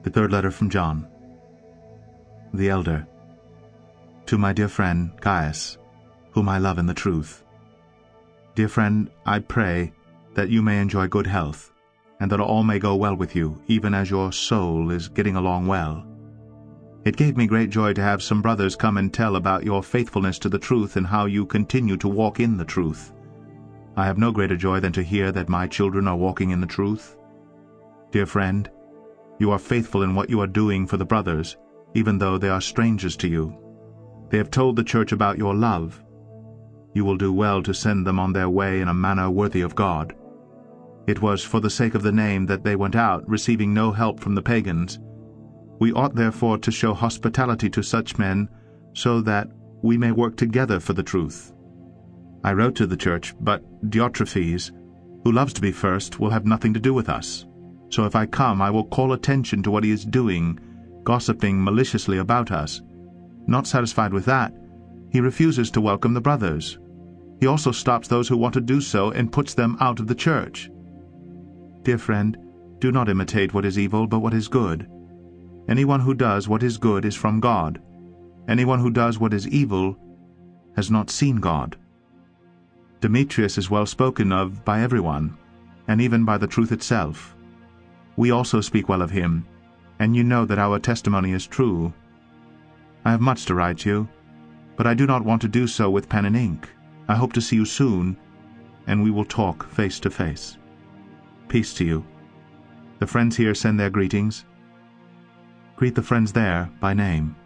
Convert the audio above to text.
The third letter from John. The elder. To my dear friend Gaius, whom I love in the truth. Dear friend, I pray that you may enjoy good health, and that all may go well with you, even as your soul is getting along well. It gave me great joy to have some brothers come and tell about your faithfulness to the truth and how you continue to walk in the truth. I have no greater joy than to hear that my children are walking in the truth. Dear friend, you are faithful in what you are doing for the brothers, even though they are strangers to you. They have told the church about your love. You will do well to send them on their way in a manner worthy of God. It was for the sake of the name that they went out, receiving no help from the pagans. We ought therefore to show hospitality to such men, so that we may work together for the truth. I wrote to the church, but Diotrephes, who loves to be first, will have nothing to do with us. So if I come, I will call attention to what he is doing, gossiping maliciously about us. Not satisfied with that, he refuses to welcome the brothers. He also stops those who want to do so and puts them out of the church. Dear friend, do not imitate what is evil, but what is good. Anyone who does what is good is from God. Anyone who does what is evil has not seen God. Demetrius is well spoken of by everyone, and even by the truth itself. We also speak well of him, and you know that our testimony is true. I have much to write you, but I do not want to do so with pen and ink. I hope to see you soon, and we will talk face to face. Peace to you. The friends here send their greetings. Greet the friends there by name.